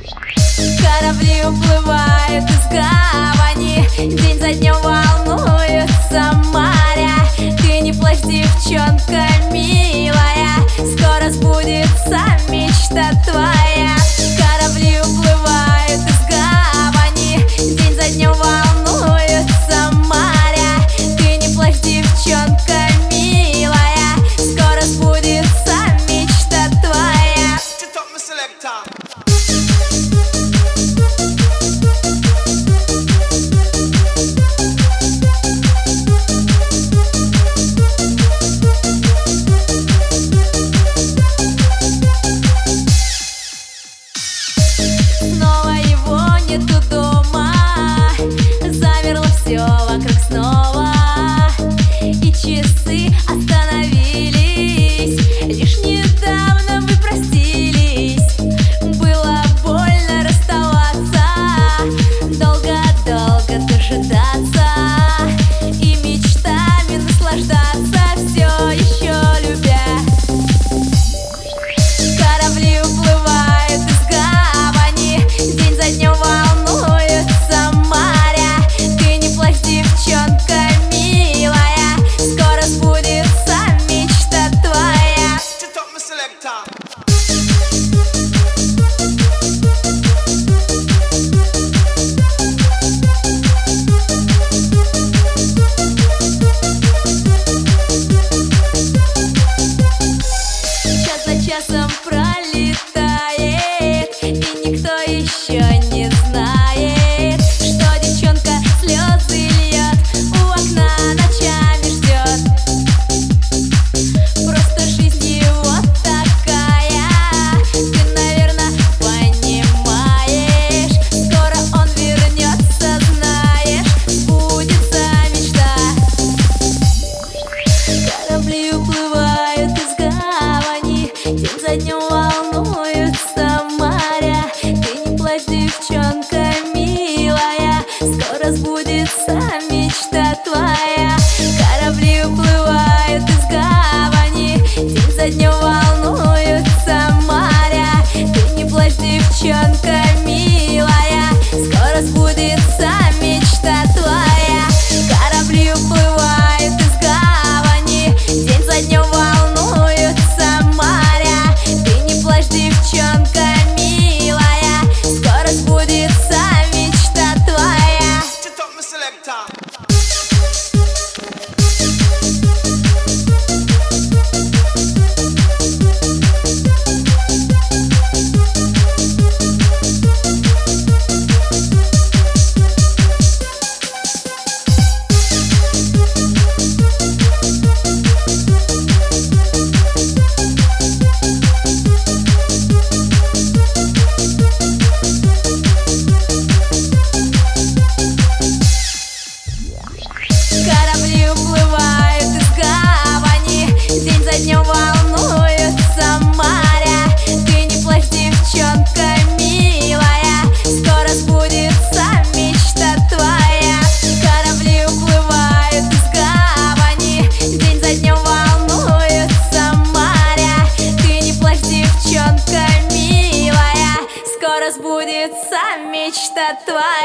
Корабли уплывают из гавани, день за днем волнуются моря. Ты не плачь, девчонка милая, скоро сбудется мечта твоя. Корабли уплывают из гавани, день за днем волнуются моря. Ты не плачь, девчонка милая, скоро сбудется мечта твоя. Снова его нету дома, замерло все вокруг снова, и часы остановились. Лишь недавно мы простились, было больно расставаться, долго-долго дожидаться и мечтами наслаждаться, все еще любя. Корабли уплывают из гавани, день за днем волнуются моря. Ты не плачь, девчонка милая, скоро сбудется мечта твоя. Час за часом пролетает, и никто еще не знает, что девчонка слезы льет, у окна ночами ждет. Просто жизнь его такая, ты, наверное, понимаешь. Скоро он вернется, знаешь, сбудется мечта. Корабли уплывают из гавани, день за днем волнуются моря. Ты не плачь, девчонка милая, скоро сбудется мечта твоя. Корабли уплывают из гавани, день за днем волнуются моря. Ты не плачь, девчонка милая, скоро сбудется мечта твоя. Корабли уплывают из гавани, день за днем волнуются моря. Ты не плачь, девчонка милая, скоро сбудется мечта твоя. Корабли уплывают из гавани, день за днем волнуются моря. Ты не плачь, девчонка милая, скоро сбудется мечта твоя. Корабли уплывают из гавани, день за днем волнуются моря. Ты не плачь, девчонка милая, скоро сбудется мечта твоя.